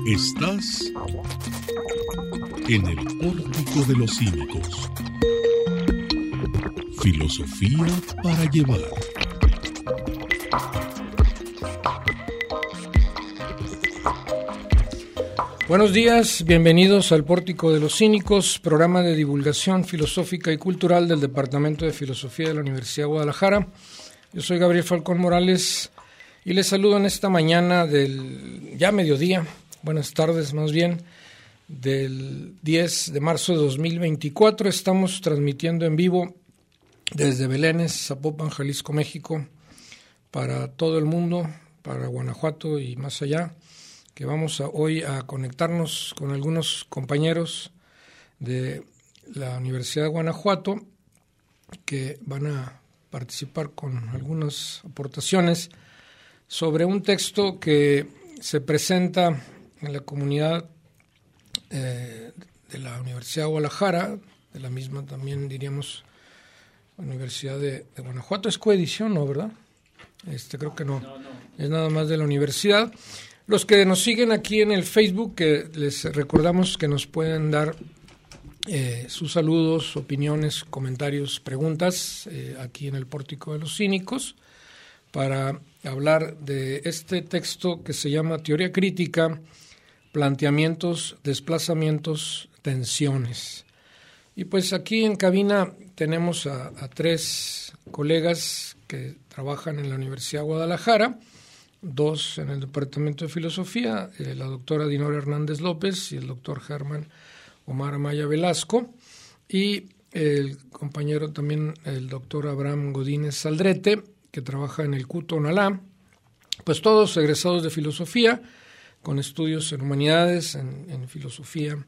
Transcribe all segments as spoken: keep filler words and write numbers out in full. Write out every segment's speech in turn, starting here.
Estás en el Pórtico de los Cínicos. Filosofía para llevar. Buenos días, bienvenidos al Pórtico de los Cínicos, programa de divulgación filosófica y cultural del Departamento de Filosofía de la Universidad de Guadalajara. Yo soy Gabriel Falcón Morales y les saludo en esta mañana del ya mediodía, buenas tardes más bien, del diez de marzo de dos mil veinticuatro. Estamos transmitiendo en vivo desde Belénes, Zapopan, Jalisco, México, para todo el mundo, para Guanajuato y más allá, que vamos a, hoy a conectarnos con algunos compañeros de la Universidad de Guanajuato que van a participar con algunas aportaciones sobre un texto que se presenta en la comunidad eh, de la Universidad de Guadalajara, de la misma también diríamos Universidad de, de Guanajuato. Es coedición, ¿no, verdad? Este, creo que no. no, no. Es nada más de la universidad. Los que nos siguen aquí en el Facebook, que les recordamos que nos pueden dar eh, sus saludos, opiniones, comentarios, preguntas eh, aquí en el Pórtico de los Cínicos para hablar de este texto que se llama Teoría Crítica, Planteamientos, Desplazamientos, Tensiones. Y pues aquí en cabina tenemos a, a tres colegas que trabajan en la Universidad de Guadalajara, dos en el Departamento de Filosofía, eh, la doctora Dinora Hernández López y el doctor Germán Omar Amaya Velasco, y el compañero también, el doctor Abraham Godínez Saldrete, que trabaja en el C U T Tonalá, pues todos egresados de Filosofía, con estudios en Humanidades, en, en Filosofía,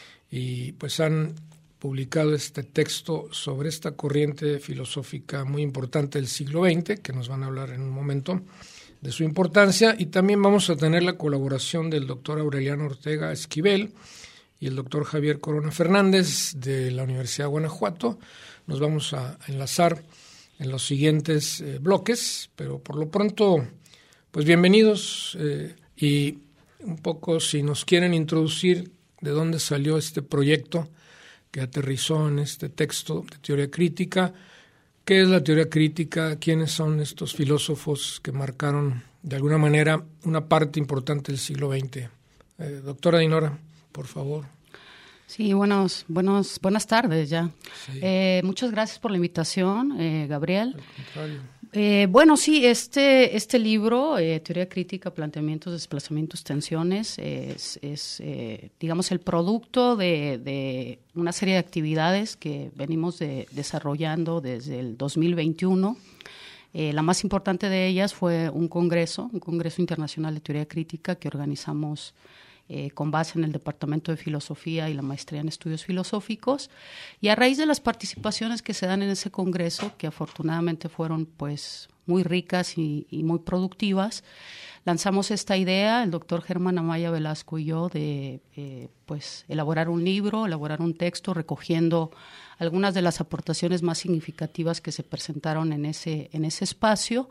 y pues han publicado este texto sobre esta corriente filosófica muy importante del siglo veinte, que nos van a hablar en un momento de su importancia, y también vamos a tener la colaboración del doctor Aureliano Ortega Esquivel y el doctor Javier Corona Fernández de la Universidad de Guanajuato. Nos vamos a enlazar en los siguientes eh, bloques, pero por lo pronto, pues bienvenidos eh, y un poco si nos quieren introducir de dónde salió este proyecto que aterrizó en este texto de teoría crítica. ¿Qué es la teoría crítica? ¿Quiénes son estos filósofos que marcaron de alguna manera una parte importante del siglo veinte? Eh, doctora Dinora, por favor. Sí, buenos, buenos, buenas tardes ya. Sí. Eh, muchas gracias por la invitación, eh, Gabriel. Al contrario. Eh, bueno, sí, este, este libro, eh, Teoría Crítica, Planteamientos, Desplazamientos, Tensiones, es, es eh, digamos, el producto de, de una serie de actividades que venimos de, desarrollando desde el dos mil veintiuno. Eh, la más importante de ellas fue un congreso, un congreso internacional de teoría crítica que organizamos Eh, con base en el Departamento de Filosofía y la Maestría en Estudios Filosóficos, y a raíz de las participaciones que se dan en ese congreso, que afortunadamente fueron pues muy ricas y, y muy productivas, lanzamos esta idea, el doctor Germán Amaya Velasco y yo, de eh, pues elaborar un libro, elaborar un texto recogiendo algunas de las aportaciones más significativas que se presentaron en ese, en ese espacio.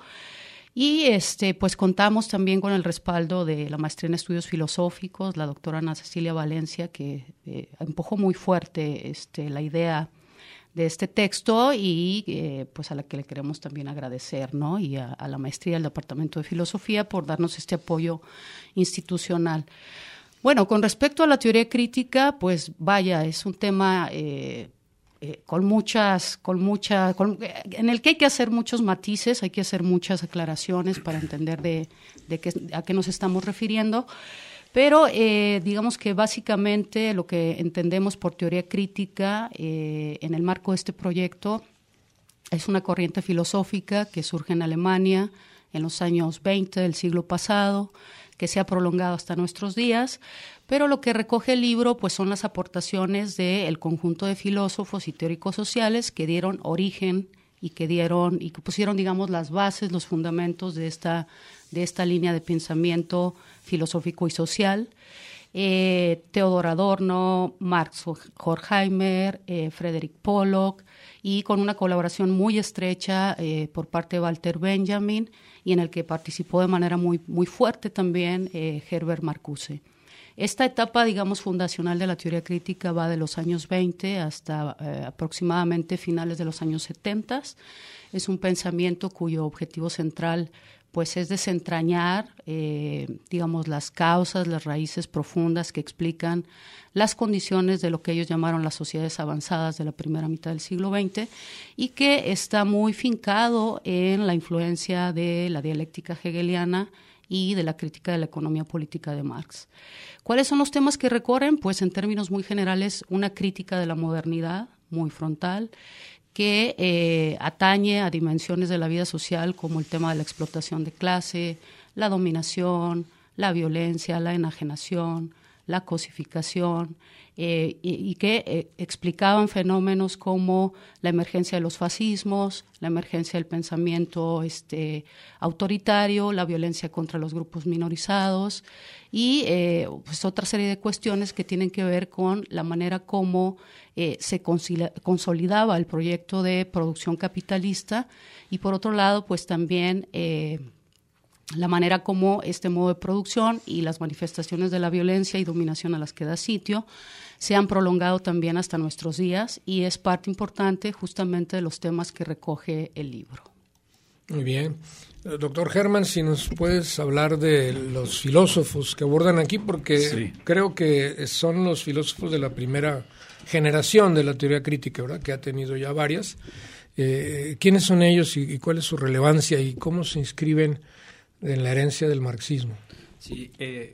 Y este, pues contamos también con el respaldo de la Maestría en Estudios Filosóficos, la doctora Ana Cecilia Valencia, que eh, empujó muy fuerte este, la idea de este texto y eh, pues a la que le queremos también agradecer, ¿no? Y a, a la Maestría del Departamento de Filosofía por darnos este apoyo institucional. Bueno, con respecto a la teoría crítica, pues vaya, es un tema Eh, Eh, con muchas, con mucha, con, en el que hay que hacer muchos matices, hay que hacer muchas aclaraciones para entender de, de qué, a qué nos estamos refiriendo, pero eh, digamos que básicamente lo que entendemos por teoría crítica eh, en el marco de este proyecto es una corriente filosófica que surge en Alemania en los años veinte del siglo pasado, que se ha prolongado hasta nuestros días, pero lo que recoge el libro pues son las aportaciones del conjunto de filósofos y teóricos sociales que dieron origen y que dieron y que pusieron, digamos, las bases, los fundamentos de esta, de esta línea de pensamiento filosófico y social. Eh, Theodor Adorno, Max Horkheimer, eh, Frederick Pollock, y con una colaboración muy estrecha eh, por parte de Walter Benjamin, y en el que participó de manera muy, muy fuerte también eh, Herbert Marcuse. Esta etapa, digamos, fundacional de la teoría crítica va de los años veinte hasta eh, aproximadamente finales de los años setenta. Es un pensamiento cuyo objetivo central pues es desentrañar, eh, digamos, las causas, las raíces profundas que explican las condiciones de lo que ellos llamaron las sociedades avanzadas de la primera mitad del siglo veinte y que está muy fincado en la influencia de la dialéctica hegeliana y de la crítica de la economía política de Marx. ¿Cuáles son los temas que recorren? Pues en términos muy generales, una crítica de la modernidad muy frontal, que eh, atañe a dimensiones de la vida social como el tema de la explotación de clase, la dominación, la violencia, la enajenación, la cosificación, eh, y, y que eh, explicaban fenómenos como la emergencia de los fascismos, la emergencia del pensamiento este, autoritario, la violencia contra los grupos minorizados y eh, pues otra serie de cuestiones que tienen que ver con la manera como eh, se consolidaba el proyecto de producción capitalista y por otro lado pues también eh, la manera como este modo de producción y las manifestaciones de la violencia y dominación a las que da sitio se han prolongado también hasta nuestros días y es parte importante justamente de los temas que recoge el libro. Muy bien. Doctor Germán, si nos puedes hablar de los filósofos que abordan aquí, porque sí. creo que son los filósofos de la primera generación de la teoría crítica, ¿verdad? Que ha tenido ya varias. Eh, ¿Quiénes son ellos y, y cuál es su relevancia y cómo se inscriben en la herencia del marxismo? Sí, eh,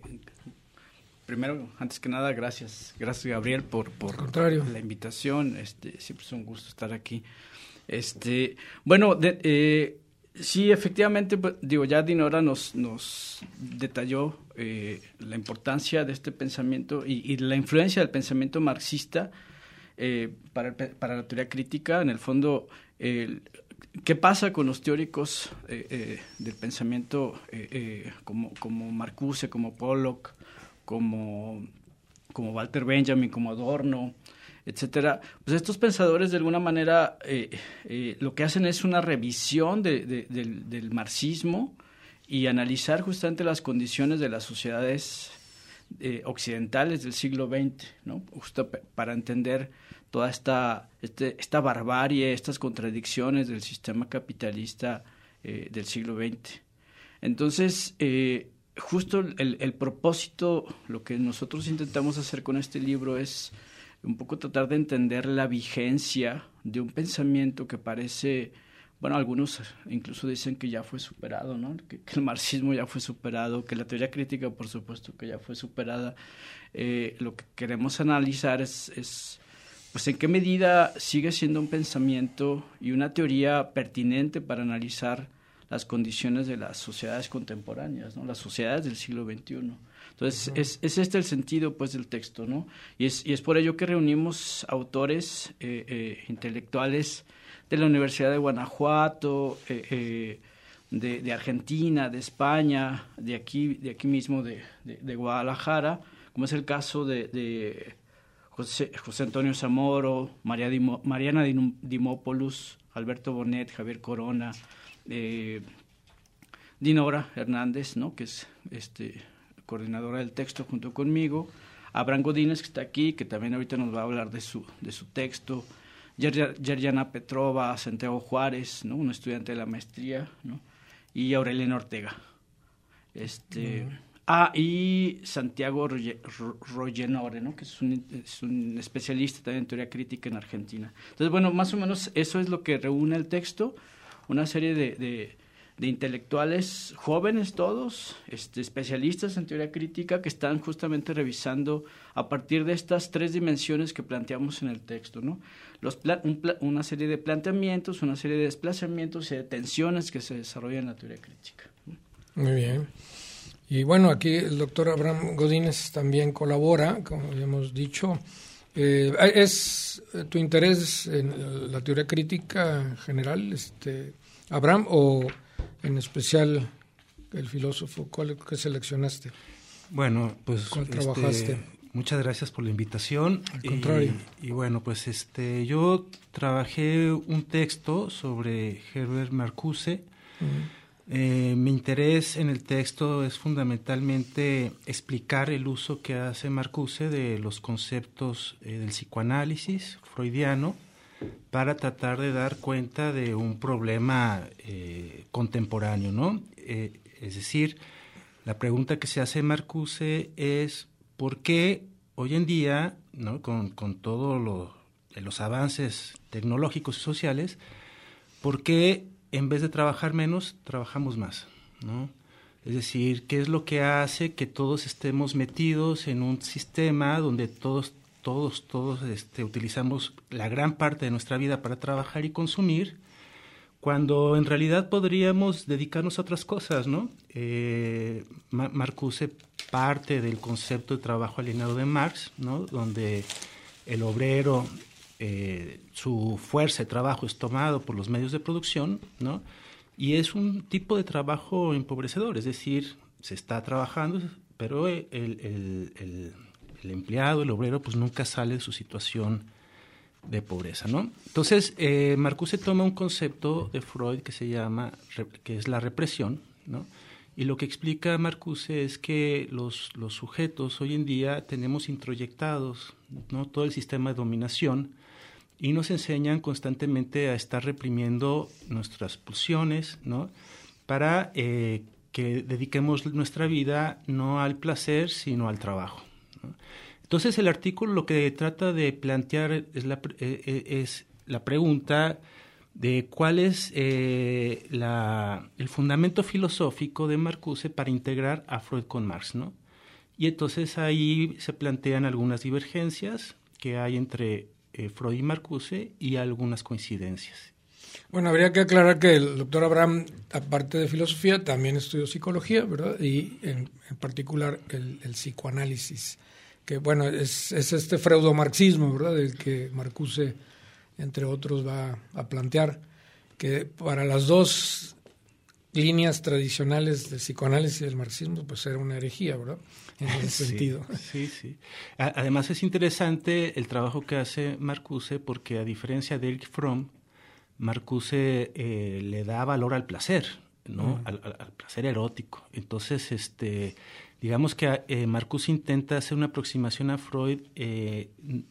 primero, antes que nada, gracias, gracias Gabriel por, por la invitación. Este, siempre es un gusto estar aquí. Este, bueno, de, eh, sí, efectivamente, pues, digo, ya Dinora nos, nos detalló eh, la importancia de este pensamiento y, y la influencia del pensamiento marxista eh, para, para la teoría crítica. En el fondo, eh, ¿qué pasa con los teóricos eh, eh, del pensamiento eh, eh, como, como Marcuse, como Pollock, como, como Walter Benjamin, como Adorno, etcétera? Pues estos pensadores de alguna manera eh, eh, lo que hacen es una revisión de, de, del, del marxismo y analizar justamente las condiciones de las sociedades eh, occidentales del siglo veinte, ¿no? Justo p- para entender toda esta, este, esta barbarie, estas contradicciones del sistema capitalista eh, del siglo veinte. Entonces, eh, justo el, el propósito, lo que nosotros intentamos hacer con este libro es un poco tratar de entender la vigencia de un pensamiento que parece, bueno, algunos incluso dicen que ya fue superado, ¿no? Que, que el marxismo ya fue superado, que la teoría crítica, por supuesto, que ya fue superada. Eh, lo que queremos analizar es, es pues en qué medida sigue siendo un pensamiento y una teoría pertinente para analizar las condiciones de las sociedades contemporáneas, ¿no? Las sociedades del siglo veintiuno. Entonces, uh-huh. es, es este el sentido, pues, del texto, ¿no? Y es, y es por ello que reunimos autores eh, eh, intelectuales de la Universidad de Guanajuato, eh, eh, de, de Argentina, de España, de aquí, de aquí mismo, de, de, de Guadalajara, como es el caso de, de José, José Antonio Zamoro, María Dimo, Mariana Dimopoulos, Alberto Bonet, Javier Corona, eh, Dinora Hernández, ¿no? Que es este coordinadora del texto junto conmigo, Abraham Godínez, que está aquí, que también ahorita nos va a hablar de su, de su texto, Yerjana Petrova, Santiago Juárez, ¿no? Un estudiante de la maestría, ¿no? Y Aureliano Ortega. Este, mm. Ah, y Santiago Royenore, ¿no? Que es un, es un especialista también en teoría crítica en Argentina. Entonces, bueno, más o menos eso es lo que reúne el texto, una serie de, de, de intelectuales jóvenes todos, este, especialistas en teoría crítica que están justamente revisando a partir de estas tres dimensiones que planteamos en el texto, ¿no? Los pla- un pla- una serie de planteamientos, una serie de desplazamientos y de tensiones que se desarrollan en la teoría crítica. Muy bien. Y bueno, aquí el doctor Abraham Godínez también colabora, como habíamos dicho. Eh, ¿Es tu interés en la teoría crítica en general, este, Abraham, o en especial el filósofo? ¿Cuál que seleccionaste? Bueno, pues ¿cuál trabajaste? Este, muchas gracias por la invitación. Al contrario. Y, y bueno, pues este, yo trabajé un texto sobre Herbert Marcuse. Uh-huh. Eh, mi interés en el texto es fundamentalmente explicar el uso que hace Marcuse de los conceptos eh, del psicoanálisis freudiano para tratar de dar cuenta de un problema eh, contemporáneo, ¿no? Eh, es decir, la pregunta que se hace Marcuse es ¿por qué hoy en día, ¿no? con, con todos lo, los avances tecnológicos y sociales, por qué en vez de trabajar menos, trabajamos más, ¿no? Es decir, ¿qué es lo que hace que todos estemos metidos en un sistema donde todos, todos, todos este, utilizamos la gran parte de nuestra vida para trabajar y consumir, cuando en realidad podríamos dedicarnos a otras cosas, ¿no? Eh, Marcuse parte del concepto de trabajo alienado de Marx, ¿no? Donde el obrero... Eh, su fuerza de trabajo es tomado por los medios de producción, ¿no? Y es un tipo de trabajo empobrecedor, es decir, se está trabajando, pero el, el, el, el empleado, el obrero, pues nunca sale de su situación de pobreza, ¿no? Entonces, eh, Marcuse toma un concepto de Freud que se llama, que es la represión, ¿no? Y lo que explica Marcuse es que los, los sujetos hoy en día tenemos introyectados, ¿no? Todo el sistema de dominación, y nos enseñan constantemente a estar reprimiendo nuestras pulsiones, ¿no? Para eh, que dediquemos nuestra vida no al placer, sino al trabajo, ¿no? Entonces, el artículo lo que trata de plantear es la, eh, es la pregunta de cuál es eh, la, el fundamento filosófico de Marcuse para integrar a Freud con Marx, ¿no? Y entonces ahí se plantean algunas divergencias que hay entre Eh, Freud y Marcuse y algunas coincidencias. Bueno, habría que aclarar que el doctor Abraham, aparte de filosofía, también estudió psicología, ¿verdad? Y en, en particular el, el psicoanálisis, que bueno, es, es este freudomarxismo, ¿verdad? Del que Marcuse, entre otros, va a plantear, que para las dos líneas tradicionales del psicoanálisis y del marxismo, pues era una herejía, ¿verdad? En ese sí, sentido. Sí, sí. Además es interesante el trabajo que hace Marcuse porque a diferencia de Erich Fromm, Marcuse eh, le da valor al placer, ¿no? Mm. Al, al, al placer erótico. Entonces, este, digamos que eh, Marcuse intenta hacer una aproximación a Freud eh,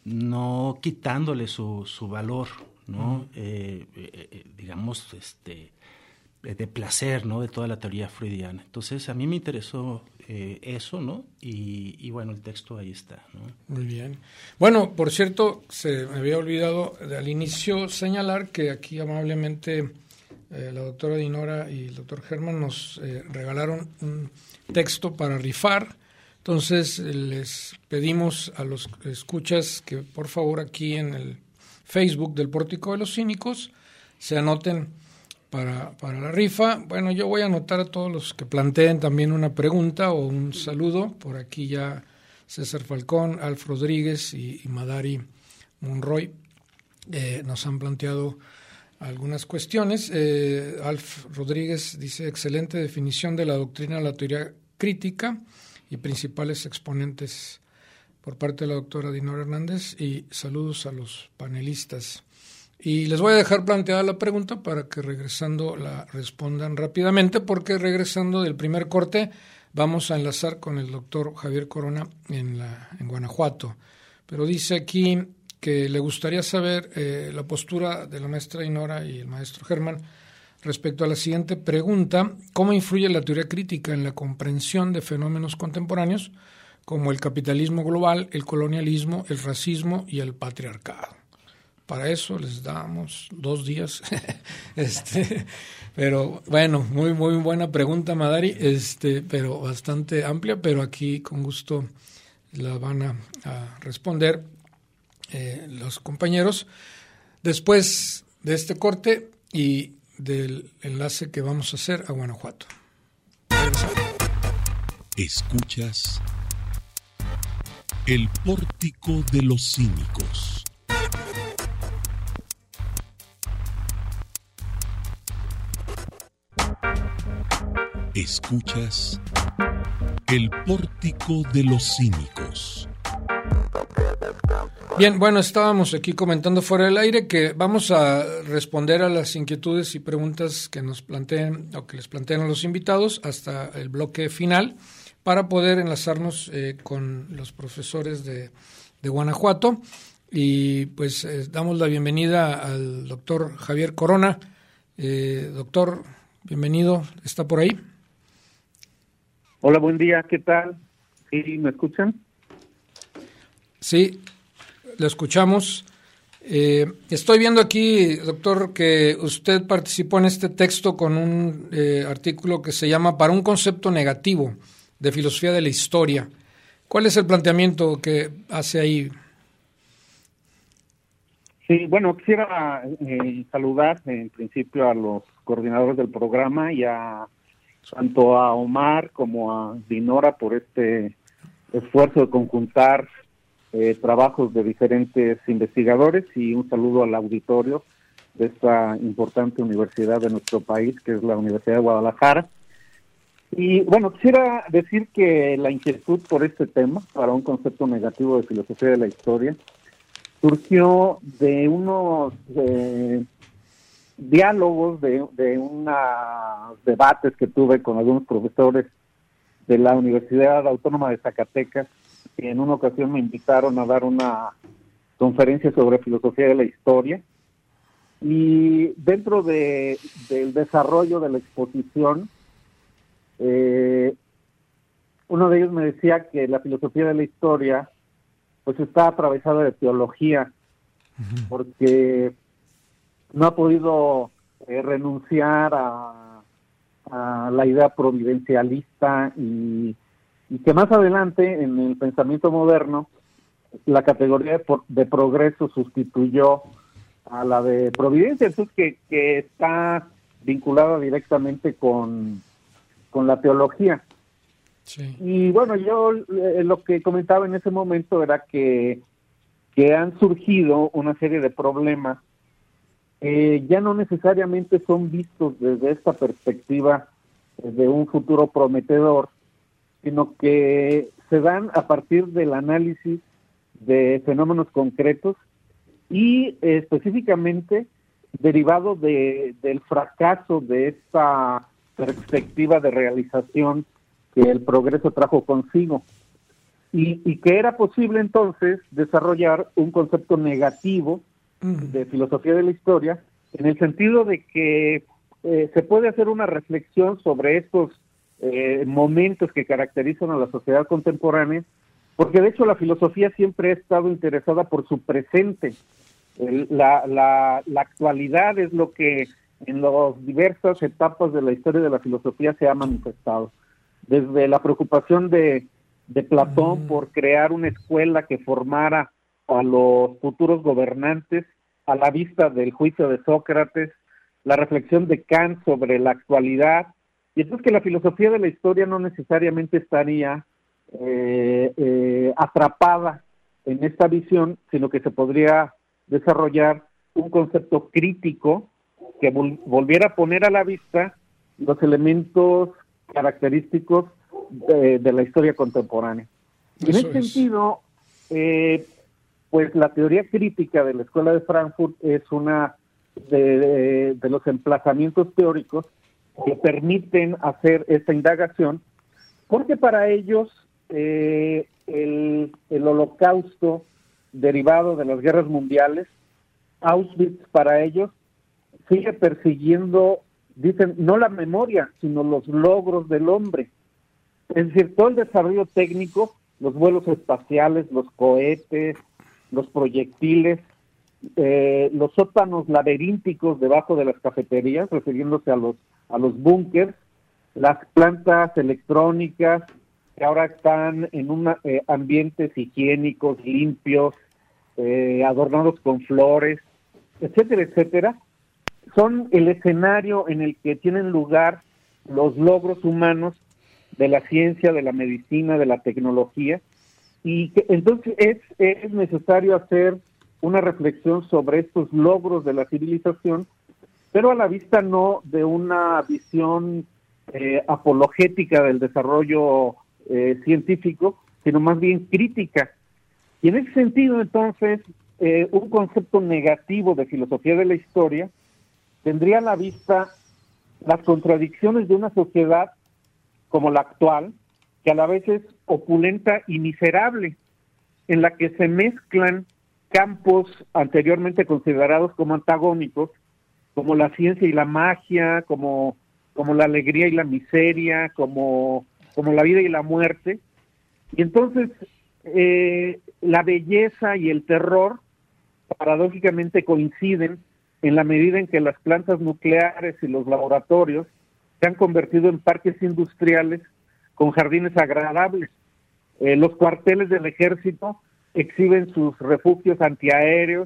no quitándole su, su valor, ¿no? Mm. Eh, eh, digamos, este... de placer, ¿no? De toda la teoría freudiana. Entonces, a mí me interesó eh, eso, ¿no? Y, y, bueno, el texto ahí está, ¿no? Muy bien. Bueno, por cierto, se me había olvidado al inicio señalar que aquí amablemente eh, la doctora Dinora y el doctor Germán nos eh, regalaron un texto para rifar. Entonces, eh, les pedimos a los escuchas que, por favor, aquí en el Facebook del Pórtico de los Cínicos se anoten Para, para la rifa. Bueno, yo voy a anotar a todos los que planteen también una pregunta o un saludo. Por aquí ya César Falcón, Alf Rodríguez y, y Madari Monroy eh, nos han planteado algunas cuestiones. Eh, Alf Rodríguez dice, excelente definición de la doctrina de la teoría crítica y principales exponentes por parte de la doctora Dinora Hernández, y saludos a los panelistas. Y les voy a dejar planteada la pregunta para que regresando la respondan rápidamente, porque regresando del primer corte vamos a enlazar con el doctor Javier Corona en, la, en Guanajuato. Pero dice aquí que le gustaría saber eh, la postura de la maestra Dinora y el maestro Germán respecto a la siguiente pregunta: ¿cómo influye la teoría crítica en la comprensión de fenómenos contemporáneos como el capitalismo global, el colonialismo, el racismo y el patriarcado? Para eso les damos dos días. este, pero bueno, muy muy buena pregunta, Madari, este, pero bastante amplia, pero aquí con gusto la van a, a responder eh, los compañeros después de este corte y del enlace que vamos a hacer a Guanajuato. Escuchas El Pórtico de los Cínicos. Escuchas El Pórtico de los Cínicos. Bien, bueno, estábamos aquí comentando fuera del aire que vamos a responder a las inquietudes y preguntas que nos planteen o que les planteen a los invitados hasta el bloque final para poder enlazarnos eh, con los profesores de, de Guanajuato. Y pues eh, damos la bienvenida al doctor Javier Corona. Eh, doctor, bienvenido, ¿está por ahí? Hola, buen día, ¿qué tal? ¿Sí me escuchan? Sí, lo escuchamos. Eh, estoy viendo aquí, doctor, que usted participó en este texto con un eh, artículo que se llama Para un concepto negativo de filosofía de la historia. ¿Cuál es el planteamiento que hace ahí? Sí, bueno, quisiera eh, saludar en principio a los coordinadores del programa y a tanto a Omar como a Dinora por este esfuerzo de conjuntar eh, trabajos de diferentes investigadores, y un saludo al auditorio de esta importante universidad de nuestro país, que es la Universidad de Guadalajara. Y bueno, quisiera decir que la inquietud por este tema, para un concepto negativo de filosofía de la historia, surgió de unos eh, diálogos, de, de unos debates que tuve con algunos profesores de la Universidad Autónoma de Zacatecas, que en una ocasión me invitaron a dar una conferencia sobre filosofía de la historia. Y dentro de, del desarrollo de la exposición, eh, uno de ellos me decía que la filosofía de la historia pues está atravesada de teología, uh-huh. porque no ha podido eh, renunciar a, a la idea providencialista, y, y que más adelante en el pensamiento moderno la categoría de, de progreso sustituyó a la de providencia, entonces que, que está vinculada directamente con, con la teología. Sí. Y bueno, yo eh, lo que comentaba en ese momento era que, que han surgido una serie de problemas que ya no necesariamente son vistos desde esta perspectiva de un futuro prometedor, sino que se dan a partir del análisis de fenómenos concretos y eh, específicamente derivado de, del fracaso de esta perspectiva de realización que el progreso trajo consigo, y, y que era posible entonces desarrollar un concepto negativo de filosofía de la historia, en el sentido de que eh, se puede hacer una reflexión sobre estos eh, momentos que caracterizan a la sociedad contemporánea, porque de hecho la filosofía siempre ha estado interesada por su presente. El, la, la, la actualidad es lo que en las diversas etapas de la historia de la filosofía se ha manifestado. Desde la preocupación de, de Platón por crear una escuela que formara a los futuros gobernantes a la vista del juicio de Sócrates, la reflexión de Kant sobre la actualidad, y entonces que la filosofía de la historia no necesariamente estaría eh, eh, atrapada en esta visión, sino que se podría desarrollar un concepto crítico que vol- volviera a poner a la vista los elementos característicos de, de la historia contemporánea. Y en ese sentido, eh, pues la teoría crítica de la Escuela de Frankfurt es una de, de, de los emplazamientos teóricos que permiten hacer esta indagación, porque para ellos eh, el, el holocausto derivado de las guerras mundiales, Auschwitz para ellos, sigue persiguiendo, dicen, no la memoria, sino los logros del hombre. Es decir, todo el desarrollo técnico, los vuelos espaciales, los cohetes, los proyectiles, eh, los sótanos laberínticos debajo de las cafeterías, refiriéndose a los a los búnkers, las plantas electrónicas que ahora están en un eh, ambientes higiénicos, limpios, eh, adornados con flores, etcétera, etcétera, son el escenario en el que tienen lugar los logros humanos de la ciencia, de la medicina, de la tecnología, y que entonces es, es necesario hacer una reflexión sobre estos logros de la civilización, pero a la vista no de una visión eh, apologética del desarrollo eh, científico, sino más bien crítica. Y en ese sentido, entonces, eh, un concepto negativo de filosofía de la historia tendría a la vista las contradicciones de una sociedad como la actual, que a la vez es opulenta y miserable, en la que se mezclan campos anteriormente considerados como antagónicos, como la ciencia y la magia, como, como la alegría y la miseria, como, como la vida y la muerte. Y entonces eh, la belleza y el terror paradójicamente coinciden en la medida en que las plantas nucleares y los laboratorios se han convertido en parques industriales con jardines agradables. Eh, los cuarteles del ejército exhiben sus refugios antiaéreos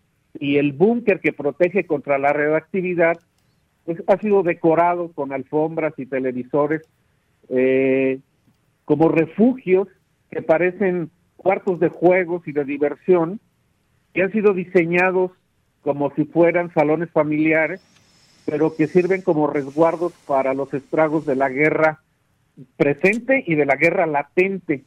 y el búnker que protege contra la radioactividad pues, ha sido decorado con alfombras y televisores eh, como refugios que parecen cuartos de juegos y de diversión, que han sido diseñados como si fueran salones familiares, pero que sirven como resguardos para los estragos de la guerra presente y de la guerra latente.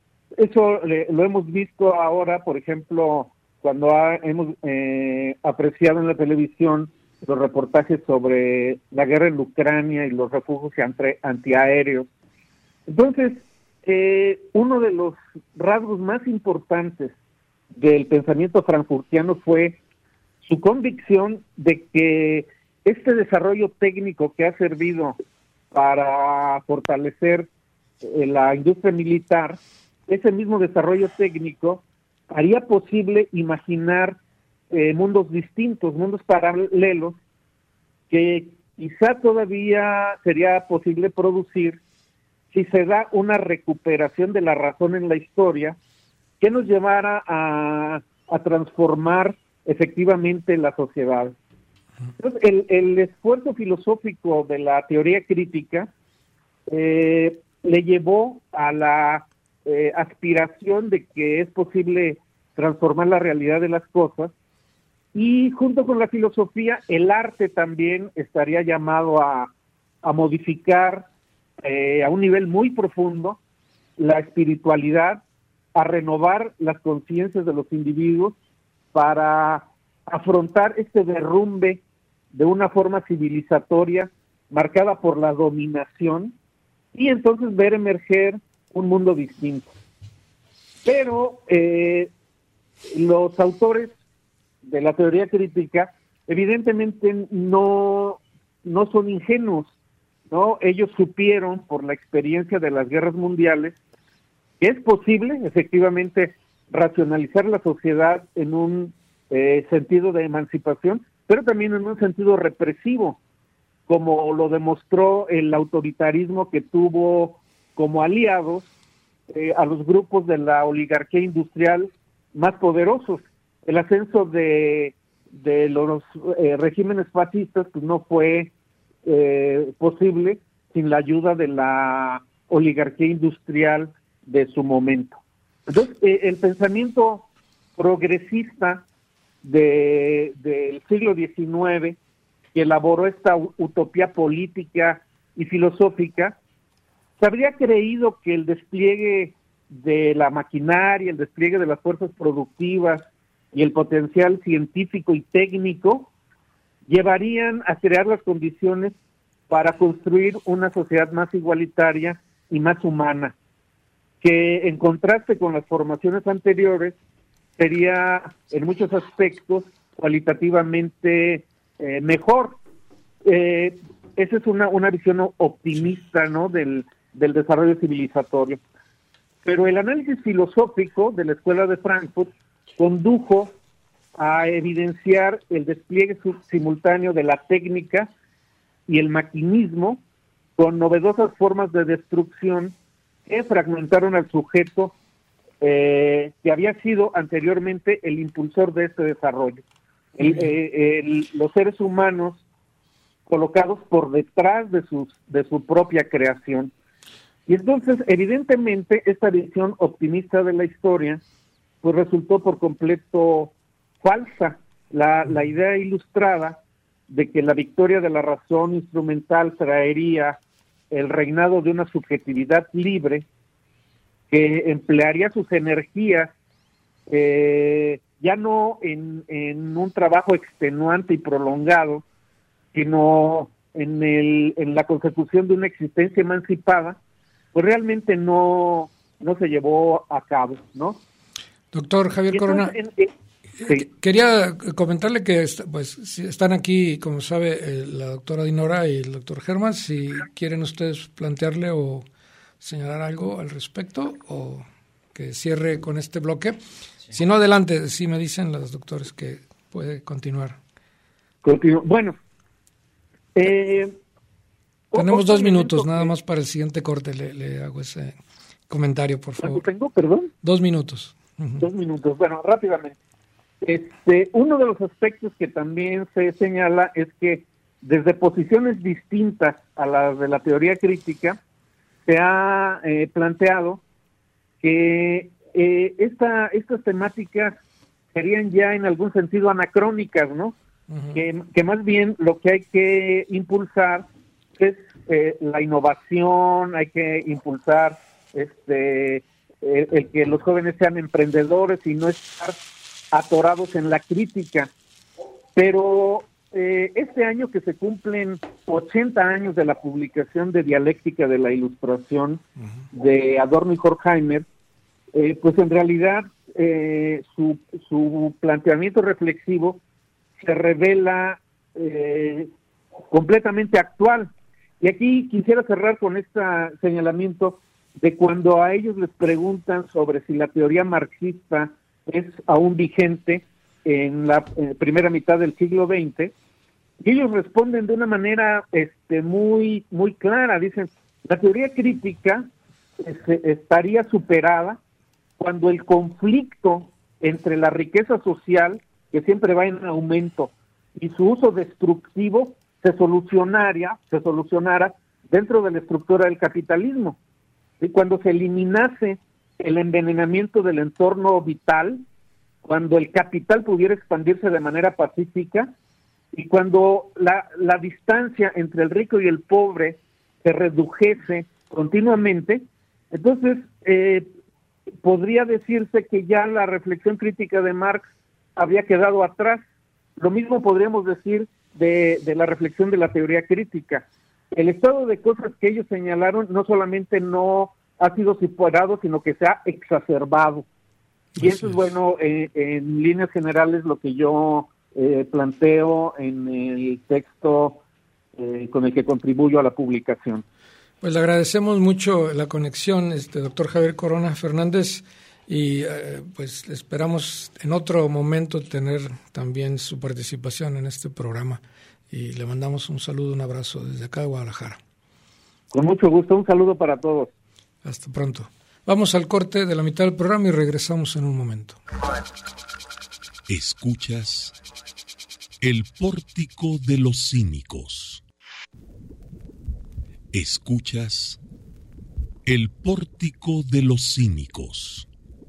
Eso eh, lo hemos visto ahora, por ejemplo, cuando ha, hemos eh, apreciado en la televisión los reportajes sobre la guerra en Ucrania y los refugios antiaéreos. Entonces, eh, uno de los rasgos más importantes del pensamiento frankfurtiano fue su convicción de que este desarrollo técnico que ha servido para fortalecer eh, la industria militar, ese mismo desarrollo técnico haría posible imaginar eh, mundos distintos, mundos paralelos, que quizá todavía sería posible producir si se da una recuperación de la razón en la historia que nos llevara a, a transformar efectivamente la sociedad. Entonces, el, el esfuerzo filosófico de la teoría crítica eh, le llevó a la eh, aspiración de que es posible transformar la realidad de las cosas, y junto con la filosofía, el arte también estaría llamado a, a modificar eh, a un nivel muy profundo la espiritualidad, a renovar las conciencias de los individuos para afrontar este derrumbe de una forma civilizatoria marcada por la dominación, y entonces ver emerger un mundo distinto. Pero eh, los autores de la teoría crítica evidentemente no, no son ingenuos, ¿no? Ellos supieron por la experiencia de las guerras mundiales que es posible efectivamente racionalizar la sociedad en un eh, sentido de emancipación, pero también en un sentido represivo, como lo demostró el autoritarismo que tuvo como aliados eh, a los grupos de la oligarquía industrial más poderosos. El ascenso de, de los eh, regímenes fascistas pues, no fue eh, posible sin la ayuda de la oligarquía industrial de su momento. Entonces, eh, el pensamiento progresista de, del siglo diecinueve, que elaboró esta utopía política y filosófica, se habría creído que el despliegue de la maquinaria, el despliegue de las fuerzas productivas y el potencial científico y técnico llevarían a crear las condiciones para construir una sociedad más igualitaria y más humana, que en contraste con las formaciones anteriores sería en muchos aspectos cualitativamente eh, mejor. Eh, esa es una, una visión optimista, ¿no?, del, del desarrollo civilizatorio. Pero el análisis filosófico de la Escuela de Frankfurt condujo a evidenciar el despliegue simultáneo de la técnica y el maquinismo con novedosas formas de destrucción que fragmentaron al sujeto eh, que había sido anteriormente el impulsor de este desarrollo. El, eh, el, los seres humanos colocados por detrás de, sus, de su propia creación. Y entonces, evidentemente, esta visión optimista de la historia pues resultó por completo falsa. La, la idea ilustrada de que la victoria de la razón instrumental traería el reinado de una subjetividad libre que emplearía sus energías eh, ya no en, en un trabajo extenuante y prolongado, sino en, el, en la consecución de una existencia emancipada, pues realmente no, no se llevó a cabo, ¿no? Doctor Javier Corona, en, en, sí. Quería comentarle que pues están aquí, como sabe, eh, la doctora Dinora y el doctor Germán, si quieren ustedes plantearle o señalar algo al respecto, o que cierre con este bloque. Sí. Si no, adelante, si me dicen los doctores que puede continuar. Continu- bueno, eh, tenemos dos minutos, nada más para el siguiente corte, le, le hago ese comentario, por favor. ¿Cuánto tengo, perdón? Dos minutos. Uh-huh. Dos minutos, bueno, rápidamente. Este, uno de los aspectos que también se señala es que desde posiciones distintas a las de la teoría crítica, se ha eh, planteado que eh, esta, estas temáticas serían ya en algún sentido anacrónicas, ¿no? Uh-huh. Que, que más bien lo que hay que impulsar es eh, la innovación, hay que impulsar este el, el que los jóvenes sean emprendedores y no estar atorados en la crítica. Pero eh, este año que se cumplen ochenta años de la publicación de Dialéctica de la Ilustración uh-huh. de Adorno y Horkheimer, eh, pues en realidad eh, su, su planteamiento reflexivo se revela eh, completamente actual. Y aquí quisiera cerrar con este señalamiento de cuando a ellos les preguntan sobre si la teoría marxista es aún vigente en la eh, primera mitad del siglo veinte, y ellos responden de una manera este, muy, muy clara. Dicen, la teoría crítica este, estaría superada cuando el conflicto entre la riqueza social, que siempre va en aumento, y su uso destructivo se solucionaría, se solucionara dentro de la estructura del capitalismo. Y cuando se eliminase el envenenamiento del entorno vital, cuando el capital pudiera expandirse de manera pacífica, y cuando la, la distancia entre el rico y el pobre se redujese continuamente, entonces eh, podría decirse que ya la reflexión crítica de Marx había quedado atrás. Lo mismo podríamos decir de, de la reflexión de la teoría crítica. El estado de cosas que ellos señalaron no solamente no ha sido superado, sino que se ha exacerbado. Y eso es bueno, eh, en líneas generales, lo que yo eh, planteo en el texto eh, con el que contribuyo a la publicación. Pues le agradecemos mucho la conexión, este doctor Javier Corona Fernández, y eh, pues esperamos en otro momento tener también su participación en este programa. Y le mandamos un saludo, un abrazo desde acá de Guadalajara. Con mucho gusto, un saludo para todos. Hasta pronto. Vamos al corte de la mitad del programa y regresamos en un momento. Escuchas El Pórtico de los Cínicos. Escuchas El Pórtico de los Cínicos.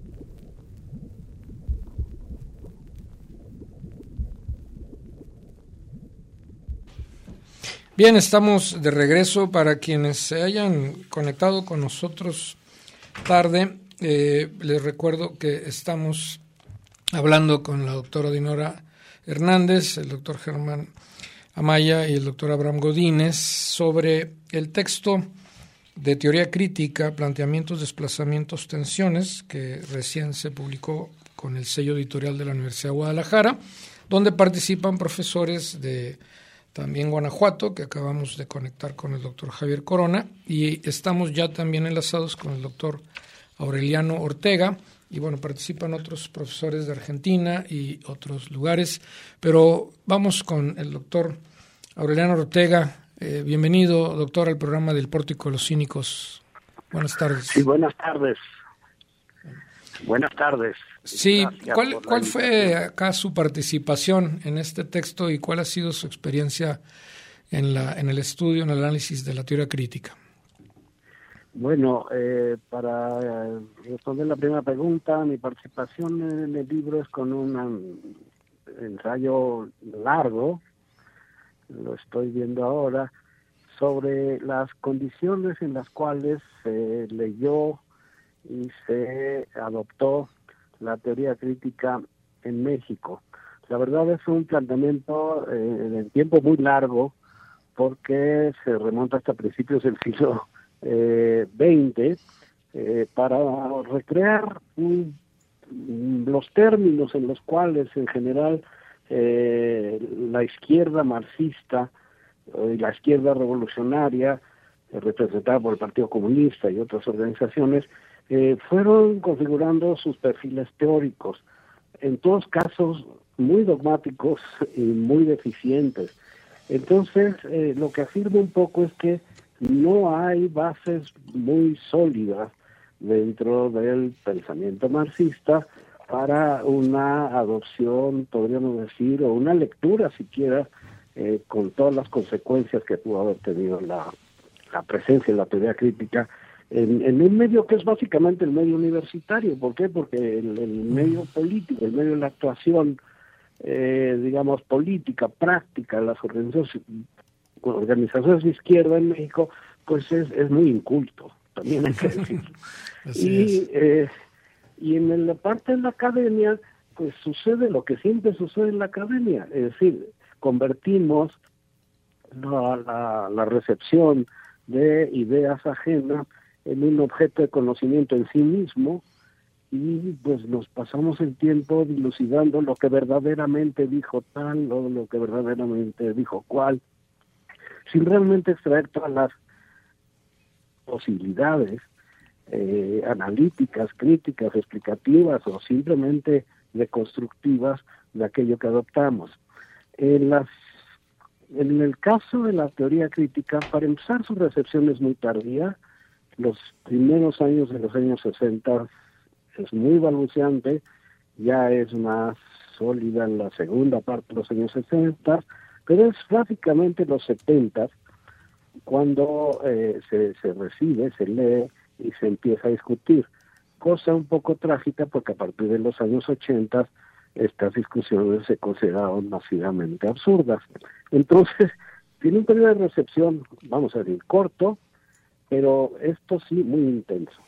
Bien, estamos de regreso. Para quienes se hayan conectado con nosotros tarde, eh, les recuerdo que estamos hablando con la doctora Dinora Hernández, el doctor Germán Amaya y el doctor Abraham Godínez sobre el texto de teoría crítica, planteamientos, desplazamientos, tensiones, que recién se publicó con el sello editorial de la Universidad de Guadalajara, donde participan profesores de también Guanajuato, que acabamos de conectar con el doctor Javier Corona, y estamos ya también enlazados con el doctor Aureliano Ortega, y bueno, participan otros profesores de Argentina y otros lugares, pero vamos con el doctor Aureliano Ortega. Eh, bienvenido, doctor, al programa del Pórtico de los Cínicos. Buenas tardes. Sí, buenas tardes. Buenas tardes. Sí, ¿cuál, ¿cuál fue acá su participación en este texto y cuál ha sido su experiencia en, la, en el estudio, en el análisis de la teoría crítica? Bueno, eh, para eh, responder la primera pregunta, mi participación en el libro es con un ensayo largo, lo estoy viendo ahora, sobre las condiciones en las cuales se leyó y se adoptó la teoría crítica en México. La verdad es un planteamiento eh, de tiempo muy largo, porque se remonta hasta principios del siglo eh, veinte, eh, para recrear un, los términos en los cuales en general eh, la izquierda marxista y la izquierda revolucionaria, eh, representada por el Partido Comunista y otras organizaciones, eh, fueron configurando sus perfiles teóricos, en todos casos muy dogmáticos y muy deficientes. Entonces, eh, lo que afirma un poco es que no hay bases muy sólidas dentro del pensamiento marxista para una adopción, podríamos decir, o una lectura siquiera, eh, con todas las consecuencias que pudo haber tenido la, la presencia de la teoría crítica en, en un medio que es básicamente el medio universitario. ¿Por qué? Porque el, el medio político, el medio de la actuación, Eh, digamos, política, práctica, las organizaciones, organizaciones de izquierda en México, pues es, es muy inculto, también hay que decirlo. y, eh, y en la parte de la academia, pues sucede lo que siempre sucede en la academia, es decir, convertimos la, la, la recepción de ideas ajenas en un objeto de conocimiento en sí mismo, y pues nos pasamos el tiempo dilucidando lo que verdaderamente dijo tal o lo que verdaderamente dijo cual, sin realmente extraer todas las posibilidades eh, analíticas, críticas, explicativas o simplemente deconstructivas de aquello que adoptamos. En, las, en el caso de la teoría crítica, para empezar, su recepción es muy tardía. Los primeros años de los años sesenta es muy balbuceante, ya es más sólida en la segunda parte de los años sesenta, pero es básicamente los setenta cuando eh, se, se recibe, se lee y se empieza a discutir. Cosa un poco trágica, porque a partir de los años ochenta estas discusiones se consideraron masivamente absurdas. Entonces, tiene un periodo de recepción, vamos a decir, corto, pero esto sí muy intenso.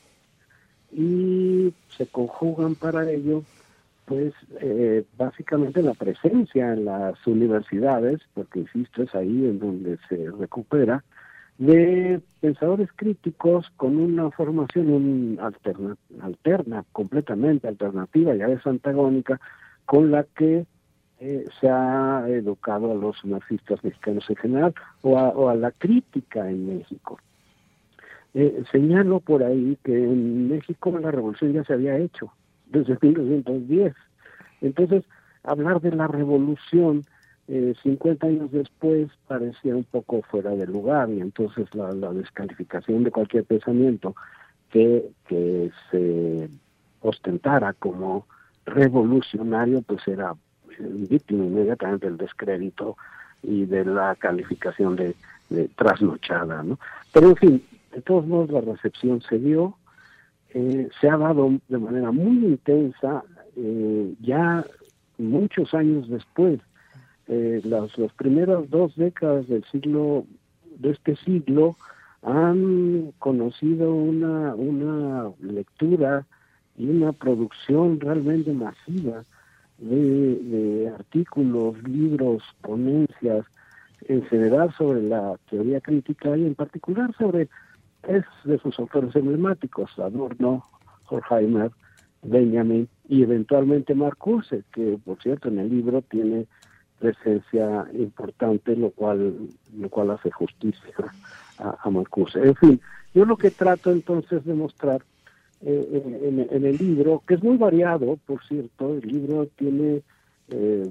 Y se conjugan para ello, pues, eh, básicamente la presencia en las universidades, porque insisto, es ahí en donde se recupera, de pensadores críticos con una formación un alterna, alterna, completamente alternativa, ya es antagónica, con la que eh, se ha educado a los marxistas mexicanos en general, o a, o a la crítica en México. Eh, señalo por ahí que en México la revolución ya se había hecho desde mil novecientos diez. Entonces, hablar de la revolución eh, cincuenta años después parecía un poco fuera de lugar, y entonces la, la descalificación de cualquier pensamiento que, que se ostentara como revolucionario, pues era víctima inmediatamente del descrédito y de la calificación de, de trasnochada, ¿no? Pero en fin, de todos modos la recepción se dio, eh, se ha dado de manera muy intensa, eh, ya muchos años después. Eh, las, las primeras dos décadas del siglo, de este siglo, han conocido una, una lectura y una producción realmente masiva de, de artículos, libros, ponencias, en general sobre la teoría crítica y en particular sobre tres de sus autores emblemáticos, Adorno, Horkheimer, Benjamin y eventualmente Marcuse, que por cierto en el libro tiene presencia importante, lo cual lo cual hace justicia a, a Marcuse. En fin, yo lo que trato entonces de mostrar eh, en, en el libro, que es muy variado, por cierto, el libro tiene eh,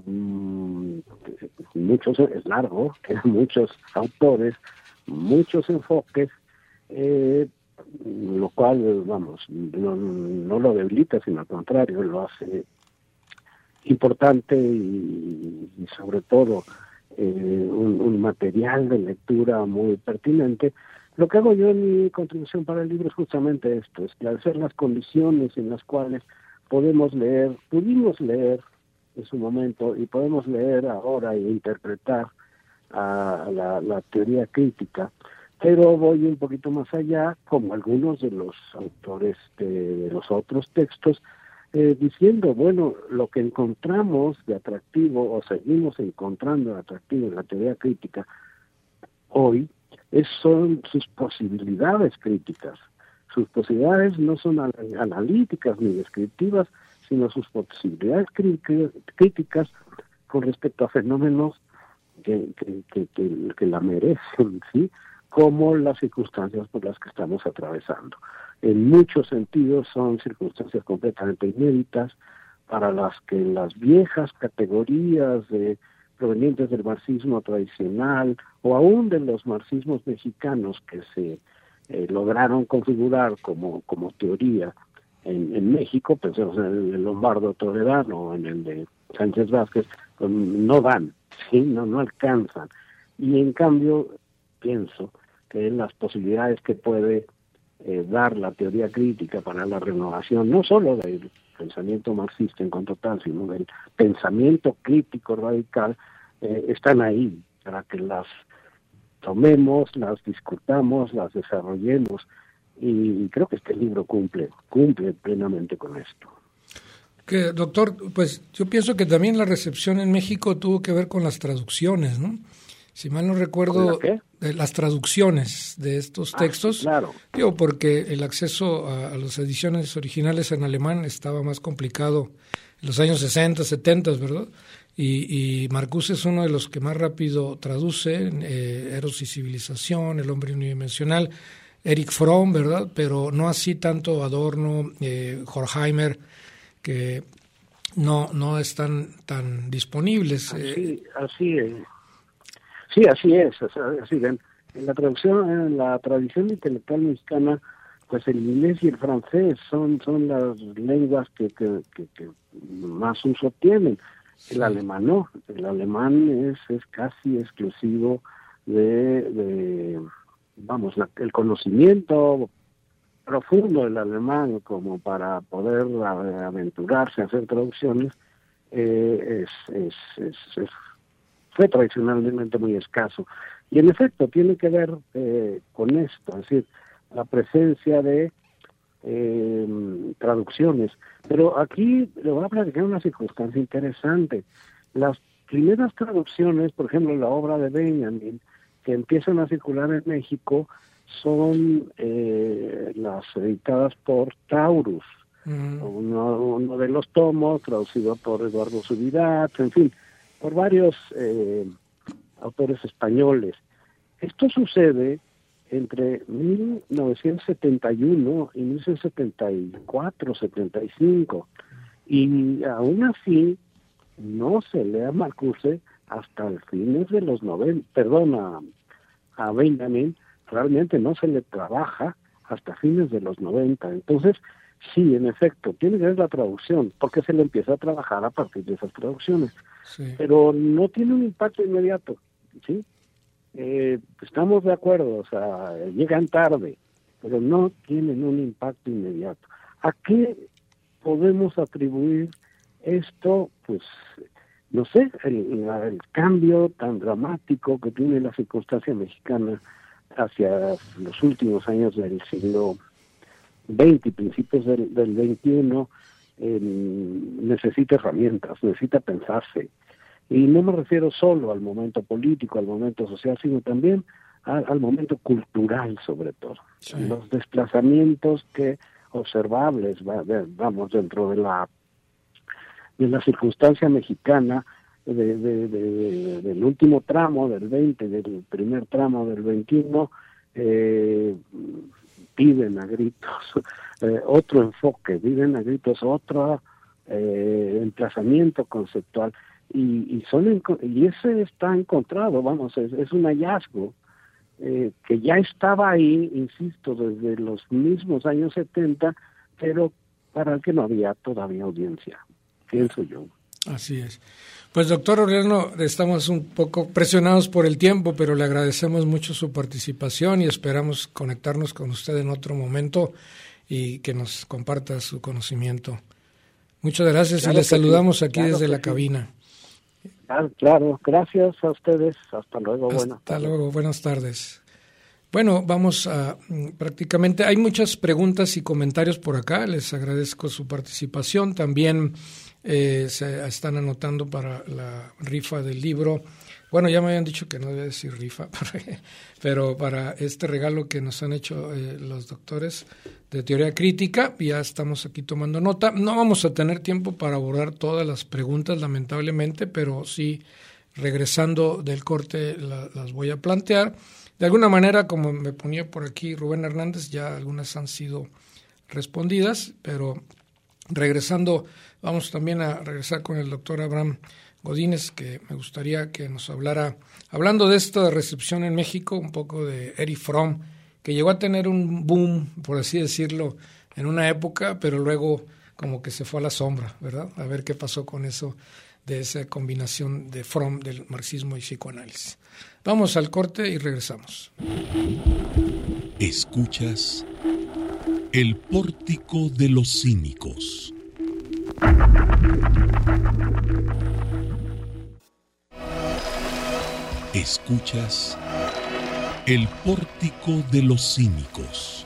muchos, es largo, tiene muchos autores, muchos enfoques, eh, lo cual, vamos, no, no lo debilita, sino al contrario, lo hace importante y, y sobre todo eh, un, un material de lectura muy pertinente. Lo que hago yo en mi contribución para el libro es justamente esto, esclarecer las condiciones en las cuales podemos leer, pudimos leer en su momento y podemos leer ahora e interpretar a la, la teoría crítica, pero voy un poquito más allá, como algunos de los autores de, de los otros textos, eh, diciendo, bueno, lo que encontramos de atractivo o seguimos encontrando de atractivo en la teoría crítica hoy es, son sus posibilidades críticas. Sus posibilidades no son analíticas ni descriptivas, sino sus posibilidades críticas con respecto a fenómenos que, que, que, que, que la merecen, ¿sí? Como las circunstancias por las que estamos atravesando. En muchos sentidos son circunstancias completamente inéditas para las que las viejas categorías de, provenientes del marxismo tradicional o aún de los marxismos mexicanos que se eh, lograron configurar como, como teoría en, en México, pensemos en el de Lombardo Toledano o en el de Sánchez Vázquez, pues no dan, ¿sí? no, no alcanzan. Y en cambio, pienso que las posibilidades que puede eh, dar la teoría crítica para la renovación, no solo del pensamiento marxista en cuanto tal, sino del pensamiento crítico radical, eh, están ahí para que las tomemos, las discutamos, las desarrollemos, y creo que este libro cumple, cumple plenamente con esto. Que, doctor, pues yo pienso que también la recepción en México tuvo que ver con las traducciones, ¿no? Si mal no recuerdo, ¿qué? De las traducciones de estos textos, ah, sí, claro. Digo, porque el acceso a, a las ediciones originales en alemán estaba más complicado en los años sesenta, setenta, ¿verdad? Y, y Marcuse es uno de los que más rápido traduce, eh, Eros y Civilización, El hombre unidimensional, Erich Fromm, ¿verdad? Pero no así tanto Adorno, eh, Horkheimer, que no no están tan disponibles. Así, eh. así es. Sí, así es. Así ven. En la traducción, en la tradición intelectual mexicana, pues el inglés y el francés son son las lenguas que, que, que, que más uso tienen. El sí. alemán no. El alemán es, es casi exclusivo de, de vamos, la, el conocimiento profundo del alemán como para poder aventurarse a hacer traducciones eh, es, es, es, es fue tradicionalmente muy escaso. Y en efecto tiene que ver eh, con esto, es decir, la presencia de eh, traducciones. Pero aquí le voy a platicar una circunstancia interesante. Las primeras traducciones, por ejemplo, la obra de Benjamin, que empiezan a circular en México, son eh, las editadas por Taurus, mm. uno, uno de los tomos, traducido por Eduardo Subirats, en fin, por varios eh, autores españoles. Esto sucede entre mil novecientos setenta y uno y mil novecientos setenta y cuatro, setenta y cinco, y aún así no se lee a Marcuse hasta el fines de los noventa, perdón, a, a Benjamin, realmente no se le trabaja hasta fines de los noventa. Entonces, sí, en efecto, tiene que ver la traducción, porque se le empieza a trabajar a partir de esas traducciones. Sí. Pero no tiene un impacto inmediato, ¿sí? Eh, estamos de acuerdo, o sea, llegan tarde, pero no tienen un impacto inmediato. ¿A qué podemos atribuir esto? Pues, no sé, el, el cambio tan dramático que tiene la circunstancia mexicana hacia los últimos años del siglo veinte y principios del, del veintiuno, eh, necesita herramientas, necesita pensarse. Y no me refiero solo al momento político, al momento social, sino también al, al momento cultural, sobre todo. Sí. Los desplazamientos que observables, va, de, vamos, dentro de la de la circunstancia mexicana, de, de, de, de, del último tramo del veinte, del primer tramo del veintiuno, eh, piden a gritos eh, otro enfoque, piden a gritos otro eh, emplazamiento conceptual, y, y son y ese está encontrado, vamos, es, es un hallazgo eh, que ya estaba ahí, insisto, desde los mismos años setenta, pero para el que no había todavía audiencia, pienso yo. Así es. Pues doctor Aureliano, estamos un poco presionados por el tiempo, pero le agradecemos mucho su participación y esperamos conectarnos con usted en otro momento y que nos comparta su conocimiento. Muchas gracias, claro, y les saludamos sí, aquí claro desde la sí. cabina. Claro, claro, gracias a ustedes, hasta luego. Hasta buenas tardes. luego, buenas tardes. Bueno, vamos a prácticamente, hay muchas preguntas y comentarios por acá, les agradezco su participación, también eh, se están anotando para la rifa del libro. Bueno, ya me habían dicho que no debía decir rifa, pero para este regalo que nos han hecho eh, los doctores de teoría crítica, ya estamos aquí tomando nota. No vamos a tener tiempo para abordar todas las preguntas, lamentablemente, pero sí, regresando del corte, la, las voy a plantear. De alguna manera, como me ponía por aquí Rubén Hernández, ya algunas han sido respondidas, pero regresando, vamos también a regresar con el doctor Abraham Godínez, que me gustaría que nos hablara, hablando de esta recepción en México, un poco de Erich Fromm, que llegó a tener un boom, por así decirlo, en una época, pero luego como que se fue a la sombra, ¿verdad? A ver qué pasó con eso, de esa combinación de Fromm, del marxismo y psicoanálisis. Vamos al corte y regresamos. Escuchas El Pórtico de los Cínicos. Escuchas El Pórtico de los Cínicos.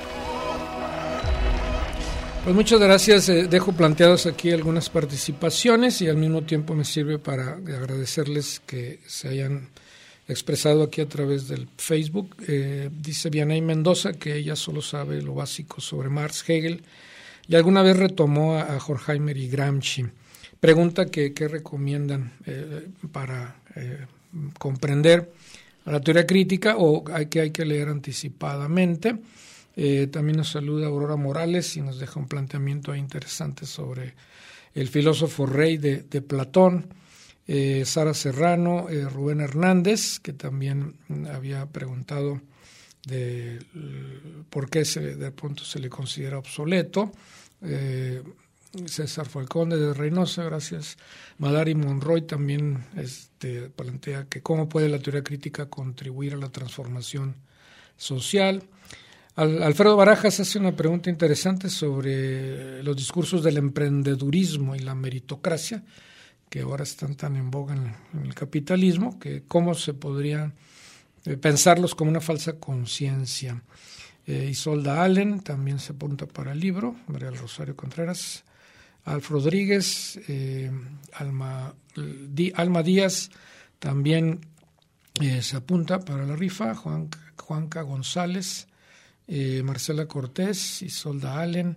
Pues muchas gracias, eh, dejo planteados aquí algunas participaciones y al mismo tiempo me sirve para agradecerles que se hayan expresado aquí a través del Facebook. Eh, dice Vianey Mendoza que ella solo sabe lo básico sobre Marx, Hegel y alguna vez retomó a, a Horkheimer y Gramsci. Pregunta que qué recomiendan eh, para eh, comprender a la teoría crítica o hay que, hay que leer anticipadamente. Eh, también nos saluda Aurora Morales y nos deja un planteamiento interesante sobre el filósofo rey de, de Platón. Eh, Sara Serrano, eh, Rubén Hernández, que también había preguntado de por qué se, de pronto se le considera obsoleto. Eh, César Falcón de Reynosa, gracias. Madari Monroy también este, plantea que cómo puede la teoría crítica contribuir a la transformación social. Al, Alfredo Barajas hace una pregunta interesante sobre los discursos del emprendedurismo y la meritocracia, que ahora están tan en boga en, en el capitalismo, que cómo se podría eh, pensarlos como una falsa conciencia. Eh, Isolda Allen también se apunta para el libro, María del Rosario Contreras, Alf Rodríguez, eh, Alma, Di, Alma Díaz también eh, se apunta para la rifa, Juan, Juanca González, eh, Marcela Cortés, Isolda Allen,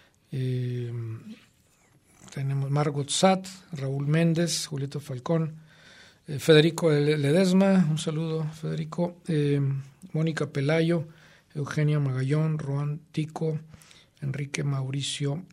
eh, tenemos Margot Satt, Raúl Méndez, Julieta Falcón, eh, Federico Ledesma, un saludo Federico, eh, Mónica Pelayo, Eugenia Magallón, Roan Tico, Enrique Mauricio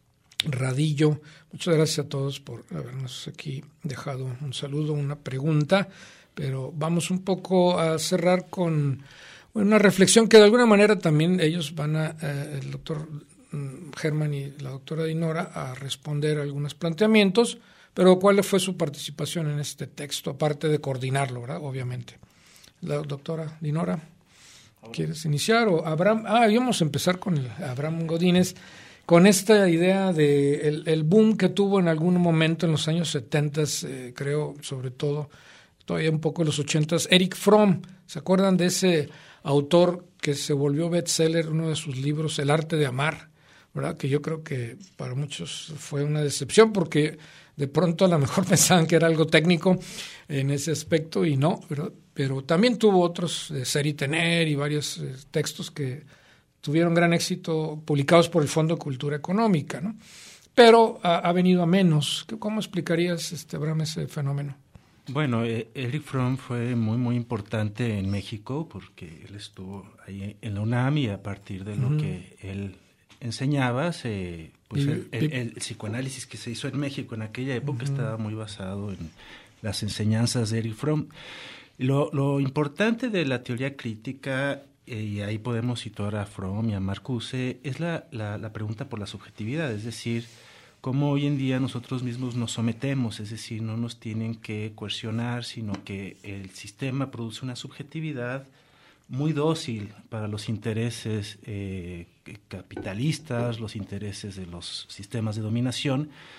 Radillo. Muchas gracias a todos por habernos aquí dejado un saludo, una pregunta, pero vamos un poco a cerrar con una reflexión que de alguna manera también ellos van a, eh, el doctor Germán y la doctora Dinora, a responder algunos planteamientos, pero ¿cuál fue su participación en este texto, aparte de coordinarlo, ¿verdad? Obviamente. La doctora Dinora, ¿quieres iniciar? O Abraham, ah, íbamos a empezar con el Abraham Godínez, con esta idea de el, el boom que tuvo en algún momento en los años setenta, eh, creo, sobre todo, todavía un poco en los ochentas, Erich Fromm. ¿Se acuerdan de ese autor que se volvió bestseller, uno de sus libros, El arte de amar? ¿Verdad? Que yo creo que para muchos fue una decepción porque de pronto a lo mejor pensaban que era algo técnico en ese aspecto y no, ¿verdad? Pero también tuvo otros de Ser y Tener y varios eh, textos que tuvieron gran éxito publicados por el Fondo de Cultura Económica, ¿no? Pero ha, ha venido a menos. ¿Cómo explicarías, este, Abraham, ese fenómeno? Bueno, eh, Erich Fromm fue muy, muy importante en México porque él estuvo ahí en la UNAM y a partir de lo uh-huh. que él enseñaba, se, pues y, el, el, el psicoanálisis que se hizo en México en aquella época uh-huh. estaba muy basado en las enseñanzas de Erich Fromm. Lo, lo importante de la teoría crítica, eh, y ahí podemos situar a Fromm y a Marcuse, es la, la, la pregunta por la subjetividad, es decir, cómo hoy en día nosotros mismos nos sometemos, es decir, no nos tienen que coercionar, sino que el sistema produce una subjetividad muy dócil para los intereses eh, capitalistas, los intereses de los sistemas de dominación,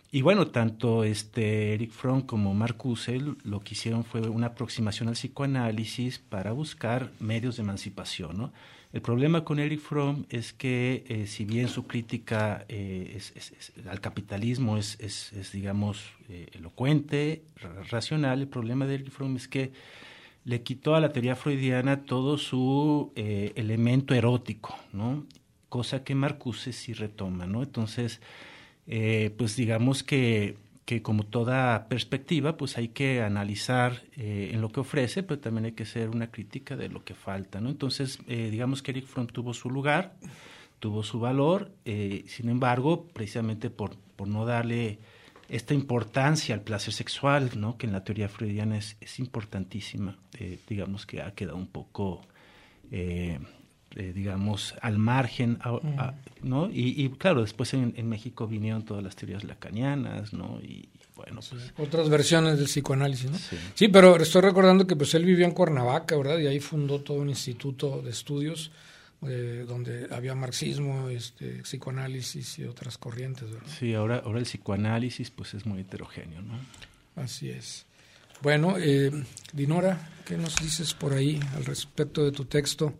y bueno, tanto este Erich Fromm como Marcuse lo que hicieron fue una aproximación al psicoanálisis para buscar medios de emancipación, ¿no? El problema con Erich Fromm es que eh, si bien su crítica eh, es, es, es, al capitalismo es, es, es digamos, eh, elocuente, racional, el problema de Erich Fromm es que le quitó a la teoría freudiana todo su eh, elemento erótico, ¿no? Cosa que Marcuse sí retoma, ¿no? Entonces, eh, pues digamos que, que como toda perspectiva, pues hay que analizar eh, en lo que ofrece, pero también hay que hacer una crítica de lo que falta, ¿no? Entonces, eh, digamos que Erich Fromm tuvo su lugar, tuvo su valor, eh, sin embargo, precisamente por, por no darle esta importancia al placer sexual, ¿no? Que en la teoría freudiana es, es importantísima, eh, digamos que ha quedado un poco... Eh, Eh, digamos, al margen, a, a, ¿no? Y, y claro, después en, en México vinieron todas las teorías lacanianas, ¿no? Y, y bueno, pues... Otras versiones del psicoanálisis, ¿no? Sí. Sí, pero estoy recordando que pues él vivió en Cuernavaca, ¿verdad? Y ahí fundó todo un instituto de estudios eh, donde había marxismo, este, psicoanálisis y otras corrientes, ¿verdad? Sí, ahora, ahora el psicoanálisis pues es muy heterogéneo, ¿no? Así es. Bueno, eh, Dinora, ¿qué nos dices por ahí al respecto de tu texto?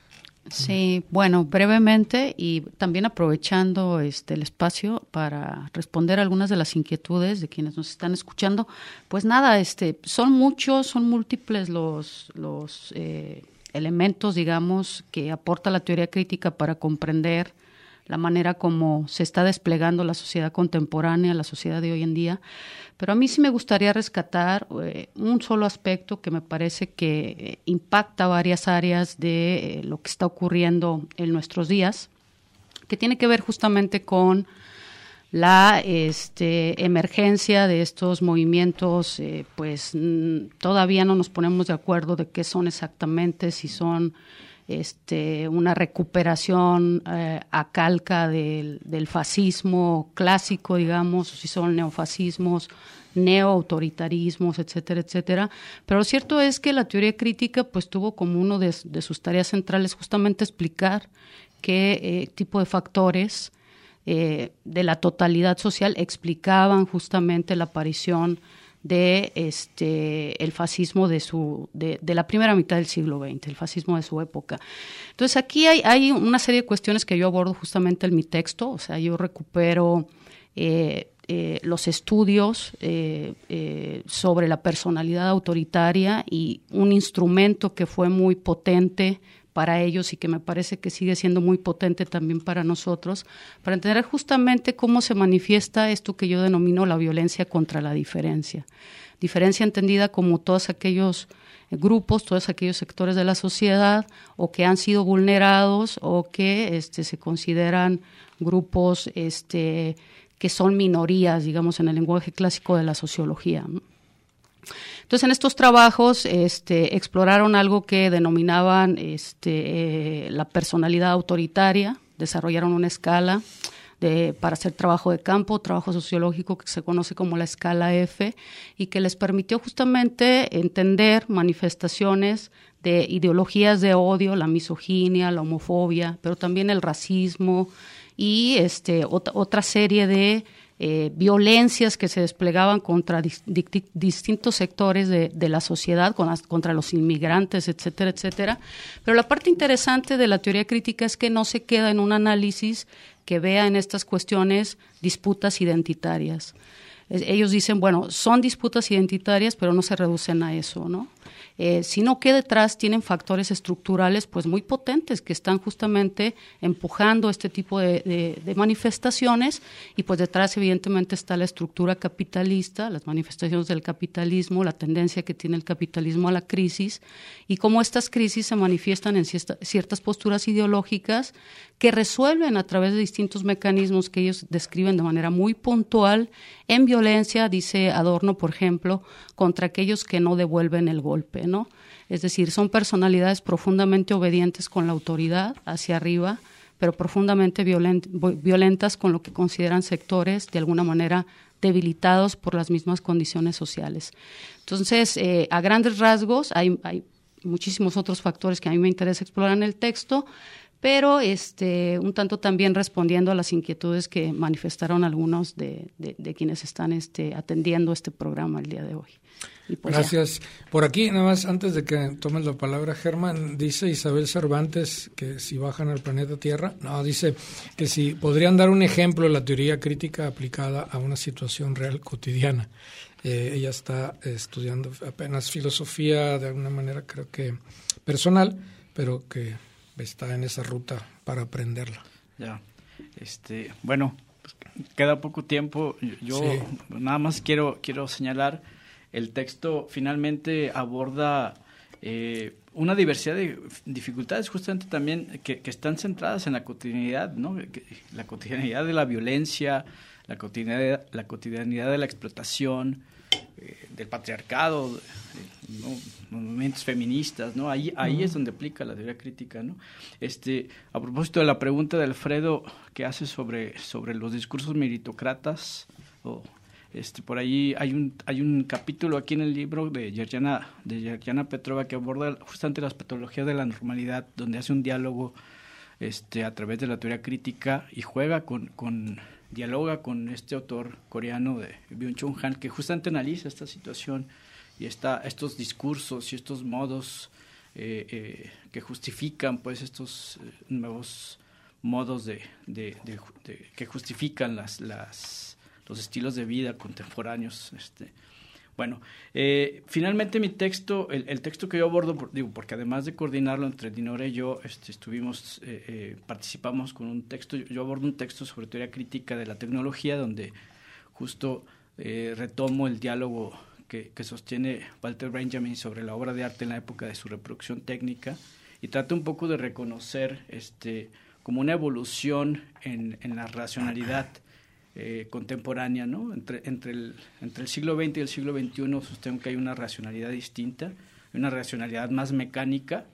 Sí, bueno, brevemente y también aprovechando este el espacio para responder algunas de las inquietudes de quienes nos están escuchando. Pues nada, este son muchos, son múltiples los los eh, elementos, digamos, que aporta la teoría crítica para comprender la manera como se está desplegando la sociedad contemporánea, la sociedad de hoy en día. Pero a mí sí me gustaría rescatar eh, un solo aspecto que me parece que eh, impacta varias áreas de eh, lo que está ocurriendo en nuestros días, que tiene que ver justamente con la este, emergencia de estos movimientos, eh, pues mm, todavía no nos ponemos de acuerdo de qué son exactamente, si son este, una recuperación eh, a calca del, del fascismo clásico, digamos, si son neofascismos, neoautoritarismos, etcétera, etcétera. Pero lo cierto es que la teoría crítica pues tuvo como uno de, de sus tareas centrales justamente explicar qué eh, tipo de factores eh, de la totalidad social explicaban justamente la aparición de este el fascismo de su de, de la primera mitad del siglo veinte, el fascismo de su época. Entonces aquí hay, hay una serie de cuestiones que yo abordo justamente en mi texto, o sea, yo recupero eh, eh, los estudios eh, eh, sobre la personalidad autoritaria y un instrumento que fue muy potente para ellos y que me parece que sigue siendo muy potente también para nosotros, para entender justamente cómo se manifiesta esto que yo denomino la violencia contra la diferencia. Diferencia entendida como todos aquellos grupos, todos aquellos sectores de la sociedad o que han sido vulnerados o que este, se consideran grupos este, que son minorías, digamos, en el lenguaje clásico de la sociología, ¿no? Entonces, en estos trabajos este, exploraron algo que denominaban este, eh, la personalidad autoritaria, desarrollaron una escala de, para hacer trabajo de campo, trabajo sociológico que se conoce como la escala F, y que les permitió justamente entender manifestaciones de ideologías de odio, la misoginia, la homofobia, pero también el racismo y este, ot- otra serie de Eh, violencias que se desplegaban contra di- di- distintos sectores de, de la sociedad, con las, contra los inmigrantes, etcétera, etcétera. Pero la parte interesante de la teoría crítica es que no se queda en un análisis que vea en estas cuestiones disputas identitarias. Es, ellos dicen, bueno, son disputas identitarias, pero no se reducen a eso, ¿no? Eh, sino que detrás tienen factores estructurales pues muy potentes que están justamente empujando este tipo de, de, de manifestaciones, y pues detrás evidentemente está la estructura capitalista, las manifestaciones del capitalismo, la tendencia que tiene el capitalismo a la crisis, y cómo estas crisis se manifiestan en cierta, ciertas posturas ideológicas que resuelven a través de distintos mecanismos que ellos describen de manera muy puntual en violencia, dice Adorno, por ejemplo, contra aquellos que no devuelven el golpe, ¿no? Es decir, son personalidades profundamente obedientes con la autoridad hacia arriba, pero profundamente violent, violentas con lo que consideran sectores de alguna manera debilitados por las mismas condiciones sociales. Entonces, eh, a grandes rasgos, hay, hay muchísimos otros factores que a mí me interesa explorar en el texto, pero este, un tanto también respondiendo a las inquietudes que manifestaron algunos de, de, de quienes están este, atendiendo este programa el día de hoy. Pues gracias. Ya. Por aquí, nada más, antes de que tomes la palabra, Germán, dice Isabel Cervantes que si bajan al planeta Tierra, no, dice que si podrían dar un ejemplo de la teoría crítica aplicada a una situación real cotidiana. Eh, ella está estudiando apenas filosofía de alguna manera, creo que personal, pero que está en esa ruta para aprenderla. Ya, este, bueno, pues queda poco tiempo. Yo sí. nada más quiero quiero señalar. El texto finalmente aborda eh, una diversidad de dificultades justamente también que, que están centradas en la cotidianidad, ¿no? Que, la cotidianidad de la violencia, la cotidianidad, la cotidianidad de la explotación, eh, del patriarcado, eh, ¿no? Movimientos feministas, ¿no? Ahí, ahí uh-huh. es donde aplica la teoría crítica, ¿no? Este, a propósito de la pregunta de Alfredo que hace sobre, sobre los discursos meritócratas, o Este, por ahí hay un hay un capítulo aquí en el libro de Yerjana, de Yerjana Petrova que aborda justamente las patologías de la normalidad, donde hace un diálogo este, a través de la teoría crítica y juega con, con dialoga con este autor coreano de Byung-Chul Han, que justamente analiza esta situación y esta, estos discursos y estos modos eh, eh, que justifican pues estos eh, nuevos modos de, de, de, de que justifican las las los estilos de vida contemporáneos. Este, bueno, eh, finalmente mi texto, el, el texto que yo abordo, por, digo, porque además de coordinarlo entre Dinora y yo, este, estuvimos, eh, eh, participamos con un texto, yo, yo abordo un texto sobre teoría crítica de la tecnología, donde justo eh, retomo el diálogo que, que sostiene Walter Benjamin sobre la obra de arte en la época de su reproducción técnica, y trato un poco de reconocer este, como una evolución en, en la racionalidad Eh, contemporánea, ¿no? Entre, entre, el, entre el siglo veinte y el siglo veintiuno sostengo que hay una racionalidad distinta, una racionalidad más mecánica,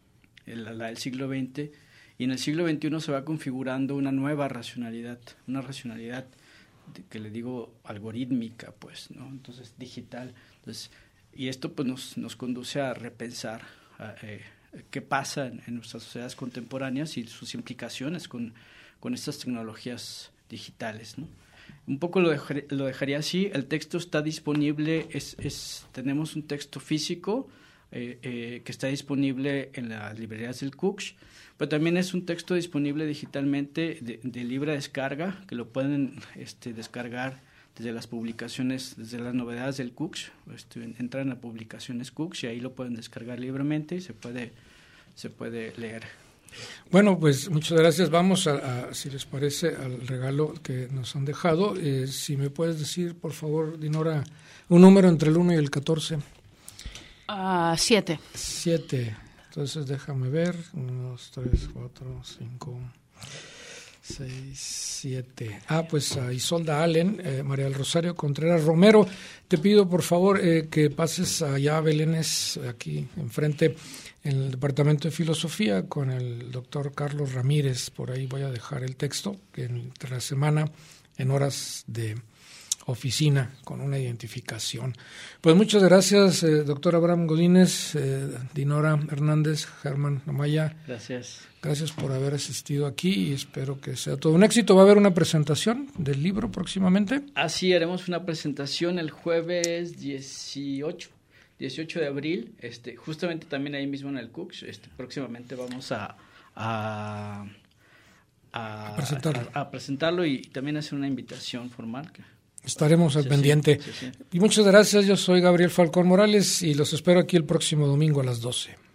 la, la del siglo veinte, y en el siglo veintiuno se va configurando una nueva racionalidad, una racionalidad de, que le digo algorítmica, pues, ¿no? Entonces, digital. Entonces, y esto pues nos, nos conduce a repensar a, eh, qué pasa en, en nuestras sociedades contemporáneas y sus implicaciones con, con estas tecnologías digitales, ¿no? Un poco lo, dejar, lo dejaría así. El texto está disponible, es, es tenemos un texto físico eh, eh, que está disponible en las librerías del Cux, pero también es un texto disponible digitalmente de, de libre descarga, que lo pueden este, descargar desde las publicaciones, desde las novedades del Cux. Este, entran a publicaciones Cux y ahí lo pueden descargar libremente y se puede, se puede leer. Bueno, pues muchas gracias. Vamos a, a, si les parece, al regalo que nos han dejado. Eh, si me puedes decir, por favor, Dinora, un número entre el uno y el catorce. Uh, siete. Siete. Entonces déjame ver. uno, dos, tres, cuatro, cinco, seis, siete. Ah, pues a Isolda Allen, eh, María del Rosario Contreras Romero. Te pido, por favor, eh, que pases allá a Belénes, aquí enfrente, en el Departamento de Filosofía, con el doctor Carlos Ramírez. Por ahí voy a dejar el texto, que entre la semana, en horas de oficina, con una identificación. Pues muchas gracias, eh, doctor Abraham Godínez, eh, Dinora Hernández, Germán Amaya. Gracias. Gracias por haber asistido aquí y espero que sea todo un éxito. ¿Va a haber una presentación del libro próximamente? Así, haremos una presentación el jueves dieciocho de abril, este, justamente también ahí mismo en el Cux. Este, próximamente vamos a, a, a, a, presentarlo. a, a presentarlo y también hacer una invitación formal. Que, Estaremos al sí, pendiente. Sí, sí, sí. Y muchas gracias, yo soy Gabriel Falcón Morales y los espero aquí el próximo domingo a las doce.